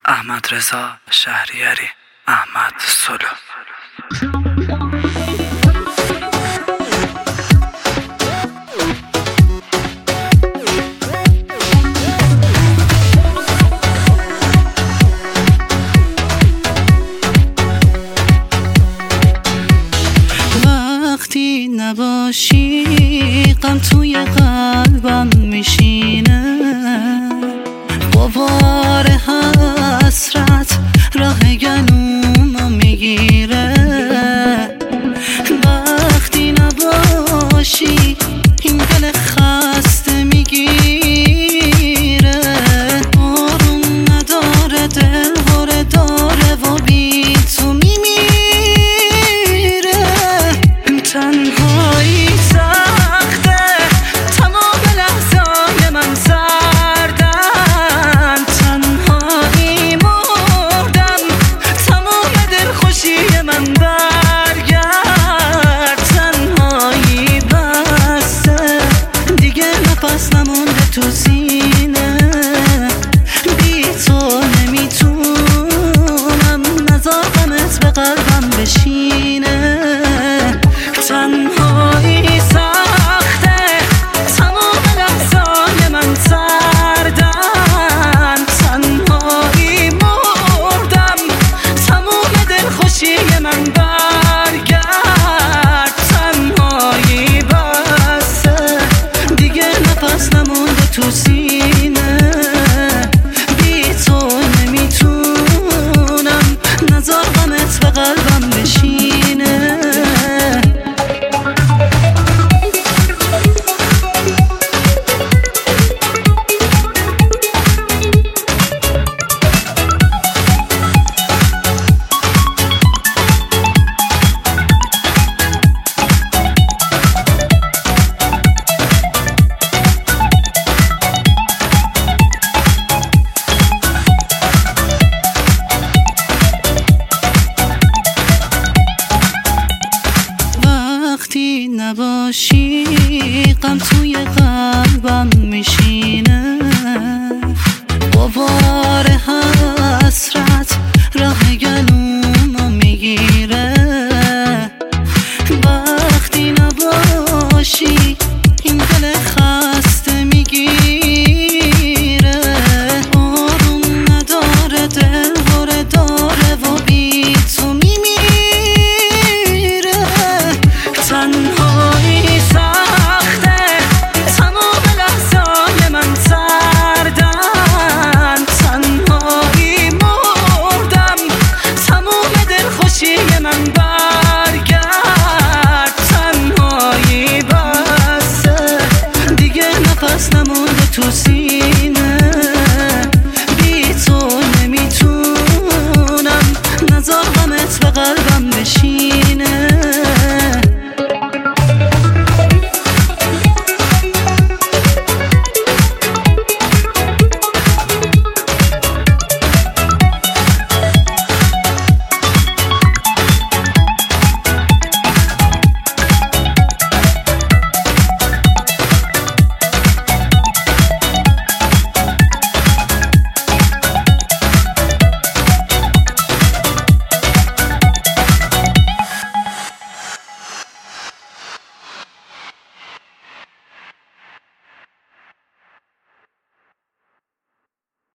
احمد رضا شهریاری، احمد سلو. وقتی نباشی غم توی قلبم میشینه، غبار حسرت راه گلومو میگیره. وقتی نباشی این دل خسته میگیره، آروم نداره، دل هره داره و بی تو میمیره. تنهایی سخته، تمام لحظای من سردن. تنهایی مردم، تمام دلخوشی من برگرد. تنهایی بسته، دیگه نفس نمونده تو سینه. بی تو نمیتونم، نذار غمت به قلبم بشینه. تنهایی سخته، تمام لحظای من سردن. تنهایی مردم، تمام دلخوشی من برگرد. تنهایی بسته، دیگه نفس نمونده تو سینه. بی تو نمیتونم، نذار غمت به قلبم بشینه. وقتی نباشی غم تو